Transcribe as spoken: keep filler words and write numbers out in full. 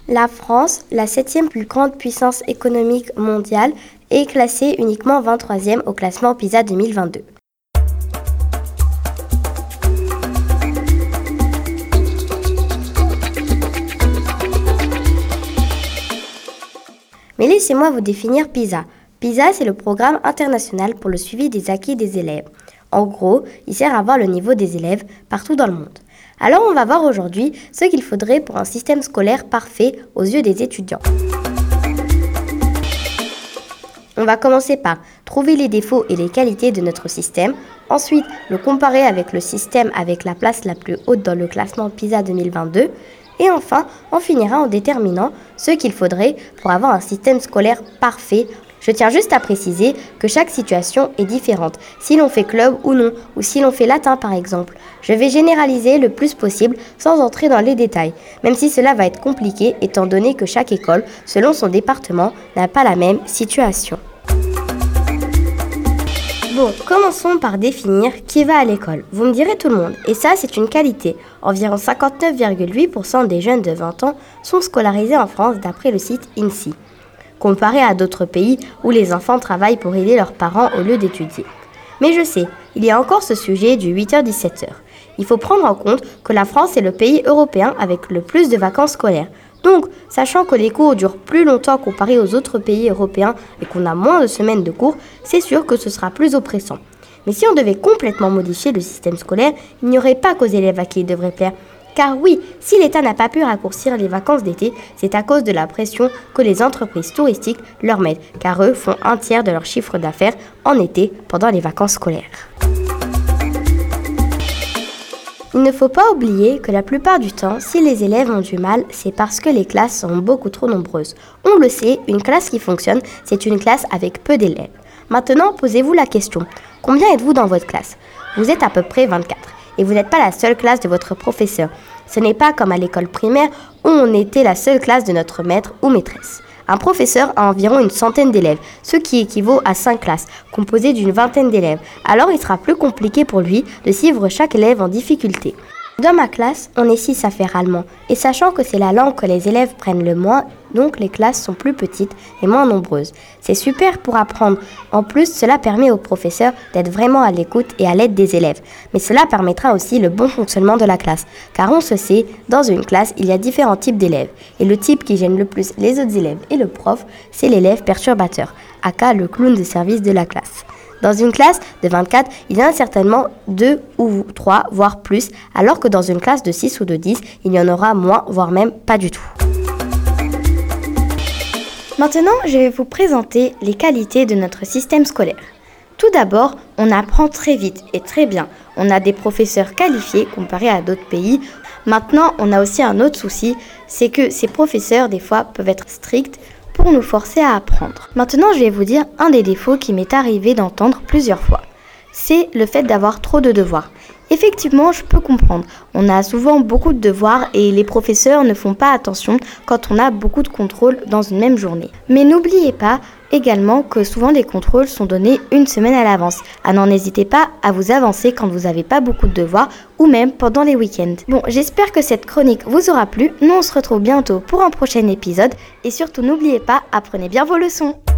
La France, la septième plus grande puissance économique mondiale, est classée uniquement vingt-troisième au classement PISA deux mille vingt-deux. Mais laissez-moi vous définir PISA. PISA, c'est le programme international pour le suivi des acquis des élèves. En gros, il sert à voir le niveau des élèves partout dans le monde. Alors on va voir aujourd'hui ce qu'il faudrait pour un système scolaire parfait aux yeux des étudiants. On va commencer par trouver les défauts et les qualités de notre système, ensuite le comparer avec le système avec la place la plus haute dans le classement PISA deux mille vingt-deux, et enfin on finira en déterminant ce qu'il faudrait pour avoir un système scolaire parfait. Je tiens juste à préciser que chaque situation est différente, si l'on fait club ou non, ou si l'on fait latin par exemple. Je vais généraliser le plus possible sans entrer dans les détails, même si cela va être compliqué étant donné que chaque école, selon son département, n'a pas la même situation. Bon, commençons par définir qui va à l'école. Vous me direz tout le monde, et ça c'est une qualité. Environ cinquante-neuf virgule huit pour cent des jeunes de vingt ans sont scolarisés en France d'après le site INSEE, comparé à d'autres pays où les enfants travaillent pour aider leurs parents au lieu d'étudier. Mais je sais, il y a encore ce sujet du huit heures dix-sept heures. Il faut prendre en compte que la France est le pays européen avec le plus de vacances scolaires. Donc, sachant que les cours durent plus longtemps comparé aux autres pays européens et qu'on a moins de semaines de cours, c'est sûr que ce sera plus oppressant. Mais si on devait complètement modifier le système scolaire, il n'y aurait pas qu'aux élèves à qui il devrait plaire. Car oui, si l'État n'a pas pu raccourcir les vacances d'été, c'est à cause de la pression que les entreprises touristiques leur mettent, car eux font un tiers de leur chiffre d'affaires en été pendant les vacances scolaires. Il ne faut pas oublier que la plupart du temps, si les élèves ont du mal, c'est parce que les classes sont beaucoup trop nombreuses. On le sait, une classe qui fonctionne, c'est une classe avec peu d'élèves. Maintenant, posez-vous la question, combien êtes-vous dans votre classe ? Vous êtes à peu près vingt-quatre. Et vous n'êtes pas la seule classe de votre professeur. Ce n'est pas comme à l'école primaire où on était la seule classe de notre maître ou maîtresse. Un professeur a environ une centaine d'élèves, ce qui équivaut à cinq classes, composées d'une vingtaine d'élèves. Alors il sera plus compliqué pour lui de suivre chaque élève en difficulté. Dans ma classe, on est six à faire allemand, et sachant que c'est la langue que les élèves prennent le moins, donc les classes sont plus petites et moins nombreuses. C'est super pour apprendre. En plus, cela permet aux professeurs d'être vraiment à l'écoute et à l'aide des élèves. Mais cela permettra aussi le bon fonctionnement de la classe. Car on se sait, dans une classe, il y a différents types d'élèves. Et le type qui gêne le plus les autres élèves et le prof, c'est l'élève perturbateur, aka le clown de service de la classe. Dans une classe de vingt-quatre, il y en a certainement deux ou trois, voire plus, alors que dans une classe de six ou de dix, il y en aura moins, voire même pas du tout. Maintenant, je vais vous présenter les qualités de notre système scolaire. Tout d'abord, on apprend très vite et très bien. On a des professeurs qualifiés comparés à d'autres pays. Maintenant, on a aussi un autre souci, c'est que ces professeurs, des fois, peuvent être stricts pour nous forcer à apprendre. Maintenant, je vais vous dire un des défauts qui m'est arrivé d'entendre plusieurs fois. C'est le fait d'avoir trop de devoirs. Effectivement, je peux comprendre. On a souvent beaucoup de devoirs et les professeurs ne font pas attention quand on a beaucoup de contrôles dans une même journée. Mais n'oubliez pas également que souvent les contrôles sont donnés une semaine à l'avance. Alors n'hésitez pas à vous avancer quand vous n'avez pas beaucoup de devoirs ou même pendant les week-ends. Bon, j'espère que cette chronique vous aura plu. Nous, on se retrouve bientôt pour un prochain épisode. Et surtout, n'oubliez pas, apprenez bien vos leçons.